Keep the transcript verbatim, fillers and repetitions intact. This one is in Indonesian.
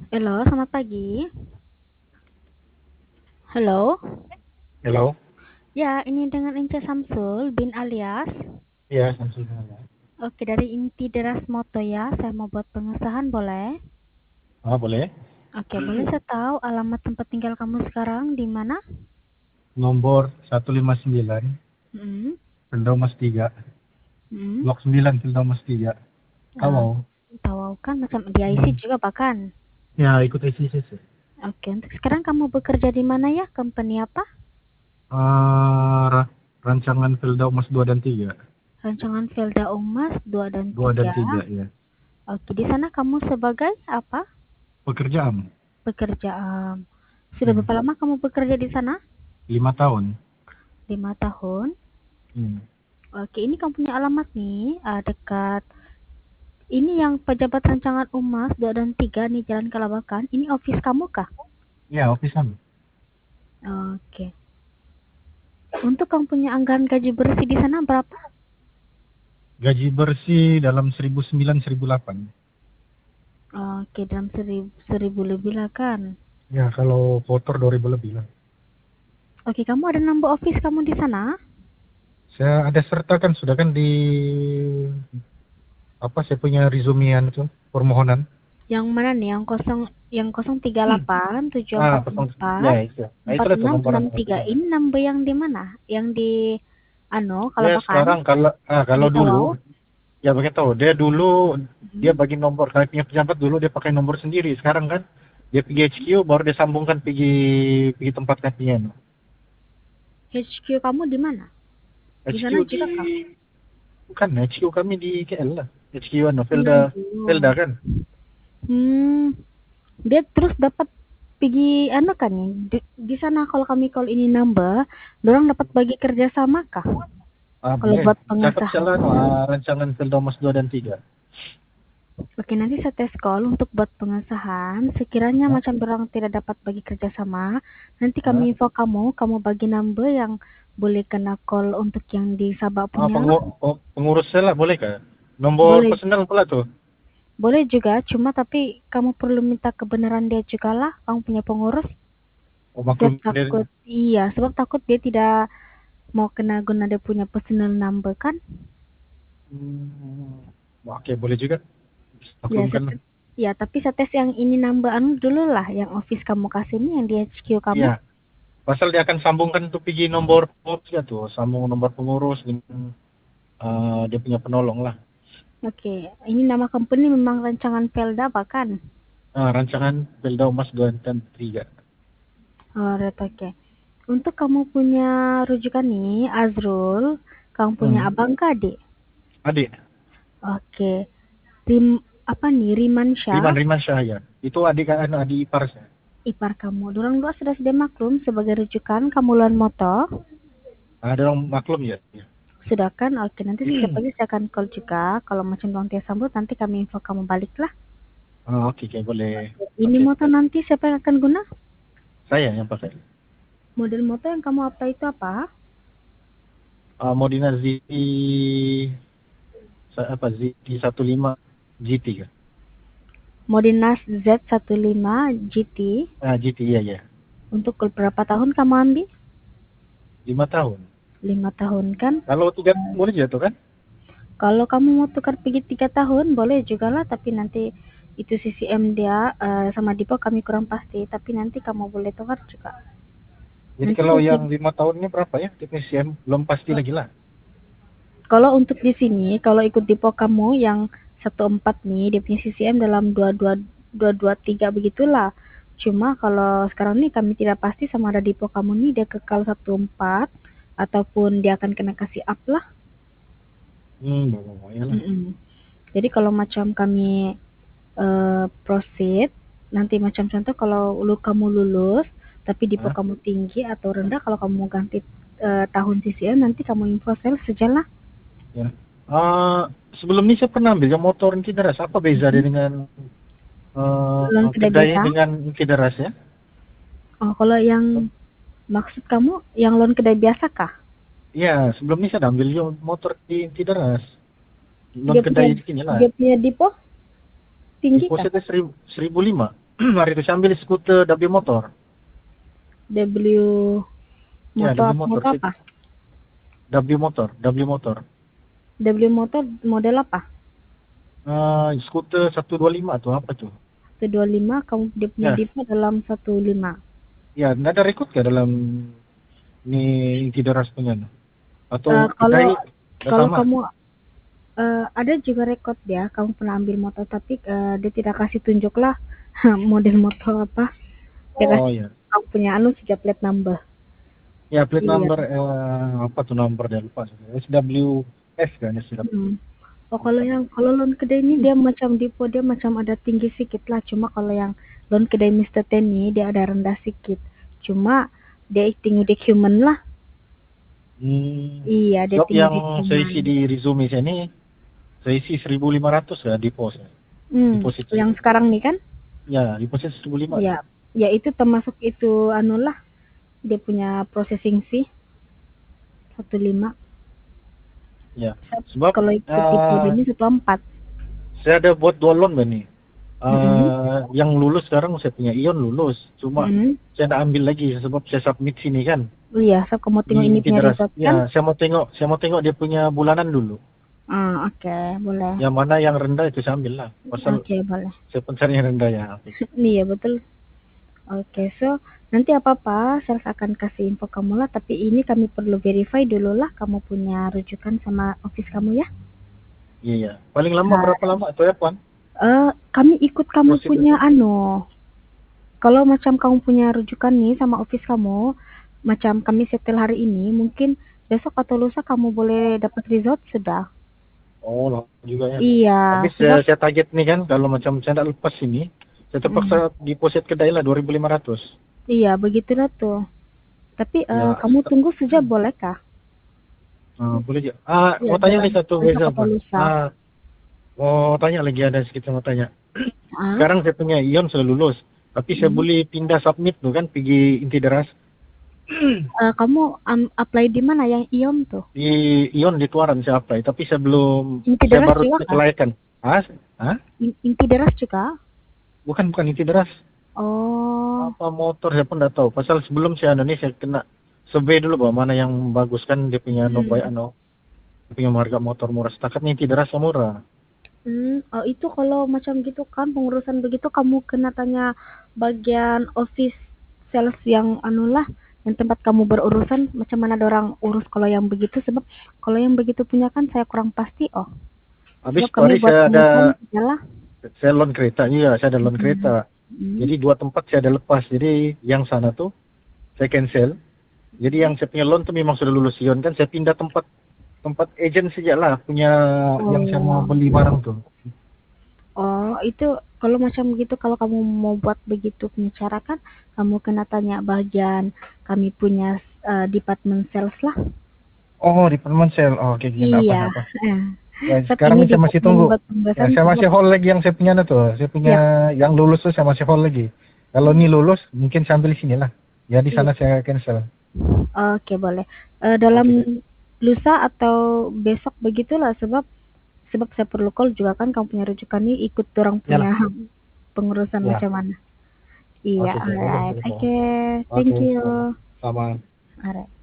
Halo, selamat pagi. Halo. Halo, Ya, ini dengan Ince Samsul bin alias. iya Samsul Hana. Oke, dari Inti Deras Moto ya. Saya mau buat pengesahan, boleh? Ah, boleh. Oke, boleh saya tahu alamat tempat tinggal kamu sekarang di mana? Nomor seratus lima puluh sembilan, Hmm. Firdaus tiga, Hmm. Blok sembilan Firdaus tiga. Uh, Tawau. tahu kan macam di I C Hmm. juga bahkan. Ya, ikut I C C C. Oke, untuk sekarang kamu bekerja di mana ya? Company apa? Ah, ra- rancangan Firdaus dua dan tiga. Rancangan Velda Umas dua dan Dua dan tiga. tiga ya. Oke, di sana kamu sebagai apa? Pekerjaan. Bekerja. um, sudah Hmm. berapa lama kamu bekerja di sana? Lima tahun. Lima tahun. Hmm. Oke, ini kamu punya alamat nih, uh, dekat ini yang pejabat rancangan Umas dua dan tiga nih Jalan Kalabakan. Ini office kamu kah? Ya, office kami. Oke. Untuk kamu punya anggaran gaji bersih di sana berapa? Gaji bersih dalam seribu sembilan seribu delapan. Oke, dalam seribu, seribu lebih lah kan. Ya, kalau kotor dua ribu lebih lah. Oke, kamu ada number office kamu di sana? Saya ada sertakan sudah kan di apa saya punya resumean itu permohonan. Yang mana nih? Yang kosong yang nol tiga delapan tujuh Ah, empat kosong. Ya, empat itu. Nah, empat itulah tuh enam nomor enam nomor tiga. tiga. Ini number yang di mana? Yang di ano Ya, Kalabakan? sekarang kalau ah, Di kalau dulu, Tawau? ya begitu tahu. Dia dulu dia Mhm. bagi nomor kalau punya pejabat dulu dia pakai nomor sendiri. Sekarang kan dia pergi H Q baru dia sambungkan pergi pergi tempat kantinnya. H Q kamu di mana? Di sana H Q di juga kah? bukan H Q kami di K L lah. H Q anu Felda Felda Manado. kan. Hmm, dia terus dapat pergi anu kan ya, di, di sana kalau kami call ini number, dorang dapat bagi kerja sama kah? Ah, Kalau boleh. buat Dapat pengesahan. salah no, ah, rancangan Felda Mas dua dan tiga. Oke, nanti saya tes call untuk buat pengesahan. Sekiranya Hah? macam dorang tidak dapat bagi kerja sama, nanti kami Hah? info kamu, kamu bagi number yang boleh kena call untuk yang di Sabah Ah, punya. pengu oh, pengurus saya lah boleh kah? Nomor Boleh, personal pula tuh. boleh juga, cuma tapi kamu perlu minta kebenaran dia juga lah, kamu punya pengurus. Oh, Sebab maklum dia. takut, iya, sebab takut dia tidak mau kena guna dia punya personal number kan. Hmm, oke, boleh juga. Ya, Maklumkan lah. set, ya tapi saya tes yang ini number anu dulu lah, yang office kamu kasih ini, yang di H Q kamu. Iya, pasal dia akan sambungkan tuh pergi nomor pengurus ya tuh, sambung nomor pengurus dengan eh, dia punya penolong lah. Oke, ini nama company memang rancangan Pelda bahkan. Ah, rancangan Belda Umas dua dan tiga. Oh, red, oke. Untuk kamu punya rujukan nih, Azrul, kamu punya Hmm. abang kah adik? Adik, Oke. Rim, apa nih, Rimansyah, Riman Riman Syahya. Itu adik kan adik ipar saya. ipar kamu. Dorang dua sudah sudah maklum sebagai rujukan kamu luan moto. Ada orang maklum ya. Ya. Sudah kan? Oke, nanti setiap pagi saya akan call juga. Kalau macam dorang tidak sambut, nanti kami info kamu balik lah. Ah, oke, okay, boleh. Ini Oke, motor nanti siapa yang akan guna? saya yang pakai. Model motor yang kamu apa itu apa? Ah, Modena Z T sa- apa Z T lima G T kan? Modinas Z lima belas G T. Ah, G T ya ya. Untuk berapa tahun kamu ambil? Lima tahun. Lima tahun kan? Kalau tiga boleh juga tuh kan? Kalau kamu mau tukar pergi tiga tahun, boleh juga lah. Tapi nanti itu C C M dia uh, sama Dipo kami kurang pasti. Tapi nanti kamu boleh tukar juga. Jadi Nanti kalau saya, yang lima tahunnya berapa ya? T P C M belum pasti lagi lah. kalau untuk di sini, kalau ikut Dipo kamu yang satu empat nih, dia punya C C M dalam dua dua dua dua tiga begitulah. Cuma kalau sekarang nih kami tidak pasti sama ada Dipo kamu nih dia kekal satu empat ataupun dia akan kena kasih up lah. Hmm, oh, ya lah. Mm-mm. Jadi kalau macam kami uh, proceed, nanti macam contoh kalau lu kamu lulus tapi Dipo Hah? kamu tinggi atau rendah, kalau kamu mau ganti uh, tahun C C M nanti kamu info sales sajalah. Ya. Ah, sebelum ini saya pernah ambil yang motor Inkideras. Apa beza dia Mm-mm. dengan eh, Loan kedai kedai biasa. dengan Inkideras ya? Oh, kalau yang maksud kamu yang loan kedai biasa kah? Iya, sebelum ini saya ambil yang motor di Inkideras. Loan Dia punya kedai di sini lah. dia punya depo tinggi kah? Depositnya seribu, seribu lima. Hari itu saya ambil skuter W motor. W Ya, motor W motor. motor apa? W motor, W motor. W motor model apa? Uh, skuter seratus dua puluh lima atau apa tuh? seratus dua puluh lima, kamu dia punya Ya, dipo dalam seratus lima. ya, nggak ada record ke dalam ini inti deras punya? Atau Uh, kedai kalau udah kalau sama? kamu uh, ada juga rekod ya, kamu pernah ambil motor tapi uh, dia tidak kasih tunjuk lah model motor apa. Dia Oh kasih ya. kamu punya anu saja plate number. Ya, plate Iya. number eh, apa tuh nomor dia lupa. S W S kan S W. Hmm. Oh, kalau yang kalau loan kedai ini dia macam dipo, dia macam ada tinggi sedikit lah. Cuma kalau yang loan kedai mister Ten ini dia ada rendah sedikit. Cuma dia tinggi di human lah. Hmm. Iya, dia Job tinggi yang di saya human. isi di resume saya ini, saya isi seribu lima ratus ya deposit. Hmm. Deposit. Yang sekarang nih kan? Ya, deposit seribu lima ratus. Ya, ya itu termasuk itu anu lah. Dia punya processing fee satu lima. Ya. Sebab Kalau ikut uh, tipe ini satu empat. saya ada buat dua loan nih. Uh, Mm-hmm. Yang lulus sekarang saya punya Ion lulus, cuma Mm-hmm. saya nak ambil lagi sebab saya submit sini kan. Iya, so kamu tengok Di ini punya Intideras. result Ya, kan? saya mau tengok, saya mau tengok dia punya bulanan dulu. Ah, oke, okay, boleh. Yang mana yang rendah itu saya ambil lah. Pasal Oke, okay, boleh. saya pencari yang rendah ya. Iya, betul. Oke, okay, so nanti apa-apa saya akan kasih info kamu lah, tapi ini kami perlu verify dulu lah kamu punya rujukan sama office kamu ya. Iya, iya. Paling lama nah, berapa lama atau ya, Puan? Uh, kami ikut kamu Prosedur. Punya anu. Kalau macam kamu punya rujukan nih sama office kamu, macam kami setel hari ini, mungkin besok atau lusa kamu boleh dapat result sudah. Oh, lah juga ya. Iya. Habis saya, saya target nih kan, kalau macam saya tidak lepas ini, saya terpaksa mm. deposit kedai lah dua ribu lima ratus. Iya, begitulah tuh. Tapi ya, uh, kamu tunggu saja boleh kah? Uh, boleh juga. Ah, ya, mau tanya lagi satu Reza, ah, mau tanya lagi ada sedikit mau tanya. Ah? Sekarang saya punya Ion sudah lulus, tapi hmm. saya boleh pindah submit tuh kan, pergi Intideras. Uh, kamu um, apply di mana yang Ion tuh? Di Ion di Tuaran saya apply, tapi saya belum. Intideras saya baru kelayakan. Ah? Hah? Intideras juga? Bukan bukan Intideras. Oh. Apa motor saya pun tidak tahu. Pasal sebelum saya Indonesia saya kena survei dulu bahwa mana yang bagus kan dia punya hmm. no buy ano, dia punya harga motor murah. Setakatnya Intideras murah. Hmm, oh itu kalau macam gitu kan pengurusan begitu kamu kena tanya bagian office sales yang anulah yang tempat kamu berurusan macam mana ada orang urus kalau yang begitu sebab kalau yang begitu punya kan saya kurang pasti oh. Habis kemarin saya ada jalan. Saya loan kereta iya saya ada loan hmm. kereta. Hmm. Jadi dua tempat saya ada lepas. Jadi yang sana tuh saya cancel. Jadi yang saya punya loan tuh memang sudah lulus Ion kan saya pindah tempat tempat agent saja lah punya oh. yang saya mau beli barang tuh. Oh, itu kalau macam begitu kalau kamu mau buat begitu punya cara kan kamu kena tanya bagian kami punya uh, department sales lah. Oh, department sales. Oh, oke okay, iya. apa-apa. Ya, sekarang saya masih tunggu. Ya, saya masih hold lagi yang saya punya tuh. Saya punya ya. Yang lulus tuh saya masih hold lagi. Kalau ini lulus mungkin saya ambil di sini lah. Ya di sana ya. Saya cancel. Oke, okay, boleh. Uh, dalam okay. lusa atau besok begitulah sebab sebab saya perlu call juga kan kamu punya rujukan ini ikut orang punya ya. Pengurusan ya. Macam mana. Iya, okay, alright. Oke, okay. Thank okay. you. Sama. Alright.